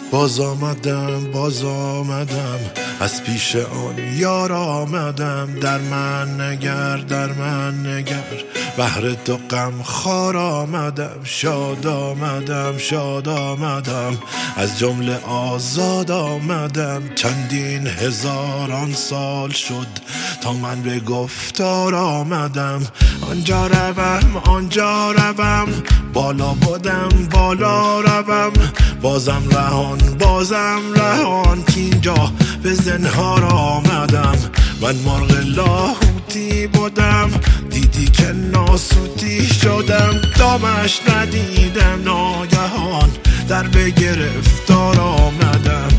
باز آمدم از پیش آن یار آمدم. در من نگر بهر تو غم خوار آمدم. شاد آمدم از جمله آزاد آمدم. چندین هزاران سال شد تا من به گفتار آمدم. آنجا روم بالا بودم بالا روم. بازم رهان کینجا به زنهار آمدم. من مرغ لاهوتی بودم دیدی که ناسوتی شدم. دامش ندیدم ناگهان در به گرفتار آمدم.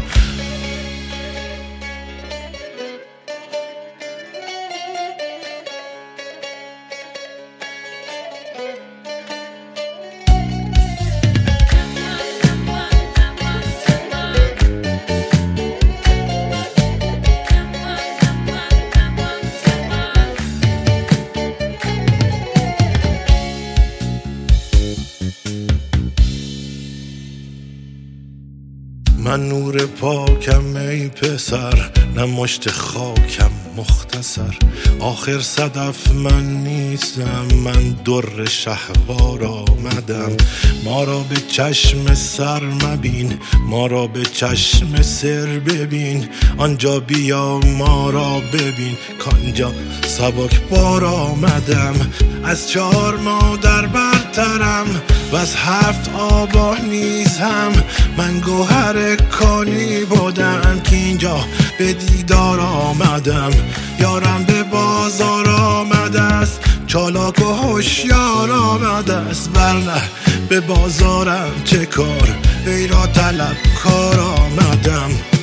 من نور پاکم ای پسر، نه مشت خاکم مختصر. آخر صدف من نیستم، من در شهوار آمدم. ما را به چشم سر مبین، ما را به چشم سر ببین. آنجا بیا ما را ببین، کانجا سبک بار آمدم. از 4 مادر برترم و از 7 آبا نیز هم. من گوهر کانی بودم که اینجا به دیدار آمدم. یارم به بازار آمده است، چالاک و هوشیار آمده است. ورنه به بازارم چه کار، وی را طلب کار آمدم.